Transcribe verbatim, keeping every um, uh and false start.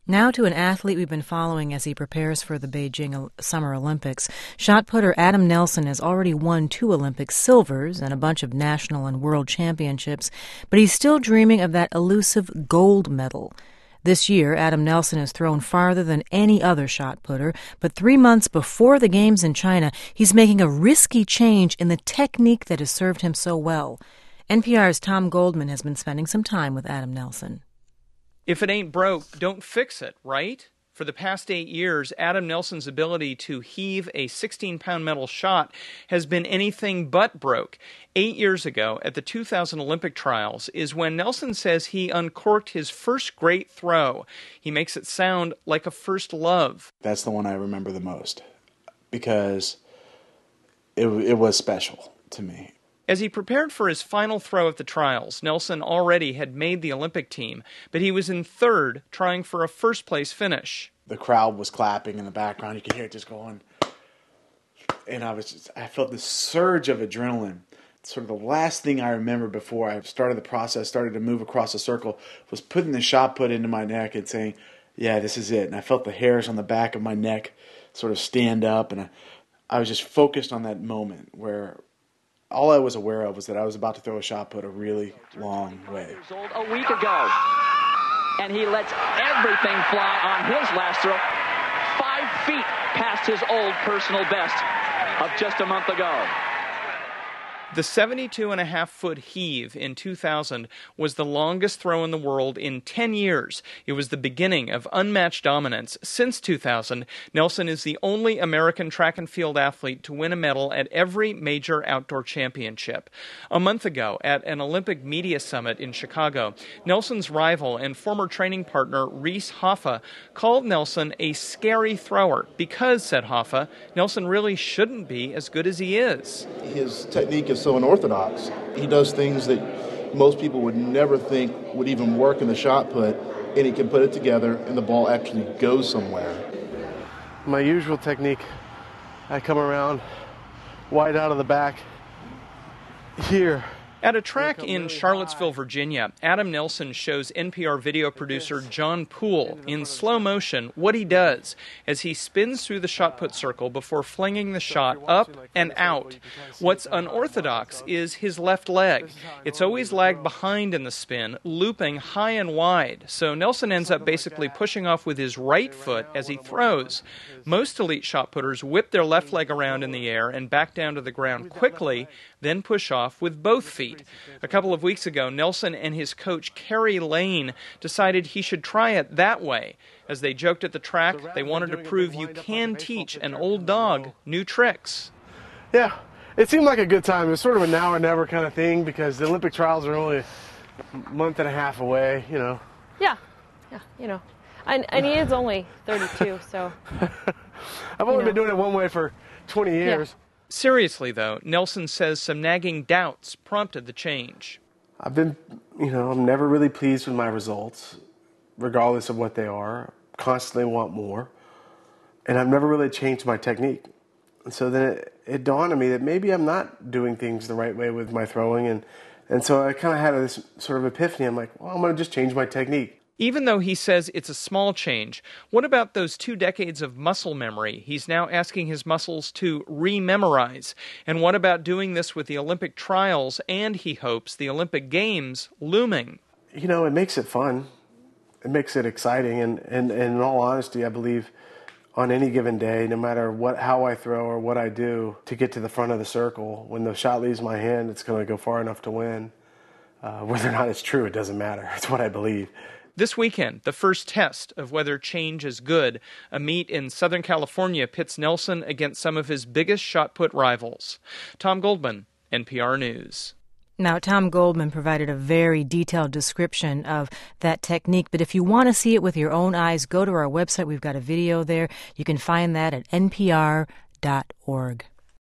Now to an athlete we've been following as he prepares for the Beijing Summer Olympics. Shot putter Adam Nelson has already won two Olympic silvers and a bunch of national and world championships, but he's still dreaming of that elusive gold medal. This year, Adam Nelson has thrown farther than any other shot putter, but three months before the Games in China, he's making a risky change in the technique that has served him so well. N P R's Tom Goldman has been spending some time with Adam Nelson. If it ain't broke, don't fix it, right? For the past eight years, Adam Nelson's ability to heave a sixteen-pound metal shot has been anything but broke. Eight years ago, at the two thousand Olympic trials, is when Nelson says he uncorked his first great throw. He makes it sound like a first love. That's the one I remember the most, because it, it was special to me. As he prepared for his final throw at the trials, Nelson already had made the Olympic team, but he was in third, trying for a first-place finish. The crowd was clapping in the background. You could hear it just going. And I was just, I felt this surge of adrenaline. Sort of the last thing I remember before I started the process, started to move across the circle, was putting the shot put into my neck and saying, yeah, this is it. And I felt the hairs on the back of my neck sort of stand up, and I, I was just focused on that moment where all I was aware of was that I was about to throw a shot put a really long way. A week ago, and he lets everything fly on his last throw, five feet past his old personal best of just a month ago. The seventy-two and a half foot heave in two thousand was the longest throw in the world in ten years. It was the beginning of unmatched dominance. Since two thousand, Nelson is the only American track and field athlete to win a medal at every major outdoor championship. A month ago, at an Olympic media summit in Chicago, Nelson's rival and former training partner Reese Hoffa called Nelson a scary thrower because, said Hoffa, Nelson really shouldn't be as good as he is. His technique is so unorthodox. He does things that most people would never think would even work in the shot put, and he can put it together and the ball actually goes somewhere. My usual technique, I come around wide out of the back here. At a track in Charlottesville, Virginia, Adam Nelson shows N P R video producer John Poole in slow motion what he does as he spins through the shot put circle before flinging the shot up and out. What's unorthodox is his left leg. It's always lagged behind in the spin, looping high and wide, so Nelson ends up basically pushing off with his right foot as he throws. Most elite shot putters whip their left leg around in the air and back down to the ground quickly, then push off with both feet. A couple of weeks ago, Nelson and his coach, Kerry Lane, decided he should try it that way. As they joked at the track, they wanted to prove you can teach an old dog new tricks. Yeah, it seemed like a good time. It was sort of a now or never kind of thing because the Olympic trials are only a month and a half away, you know. Yeah, yeah, you know. And, and he is only thirty-two, so. I've only you know. been doing it one way for twenty years. Yeah. Seriously, though, Nelson says some nagging doubts prompted the change. I've been, you know, I'm never really pleased with my results, regardless of what they are. Constantly want more. And I've never really changed my technique. And so then it, it dawned on me that maybe I'm not doing things the right way with my throwing. And, and so I kind of had this sort of epiphany. I'm like, well, I'm going to just change my technique. Even though he says it's a small change, what about those two decades of muscle memory he's now asking his muscles to re-memorize? And what about doing this with the Olympic trials and, he hopes, the Olympic Games looming? You know, it makes it fun. It makes it exciting. And, and, and in all honesty, I believe on any given day, no matter what, how I throw or what I do to get to the front of the circle, when the shot leaves my hand, it's going to go far enough to win. Uh, whether or not it's true, it doesn't matter. It's what I believe. This weekend, the first test of whether change is good. A meet in Southern California pits Nelson against some of his biggest shot put rivals. Tom Goldman, N P R News. Now, Tom Goldman provided a very detailed description of that technique, but if you want to see it with your own eyes, go to our website. We've got a video there. You can find that at N P R dot org.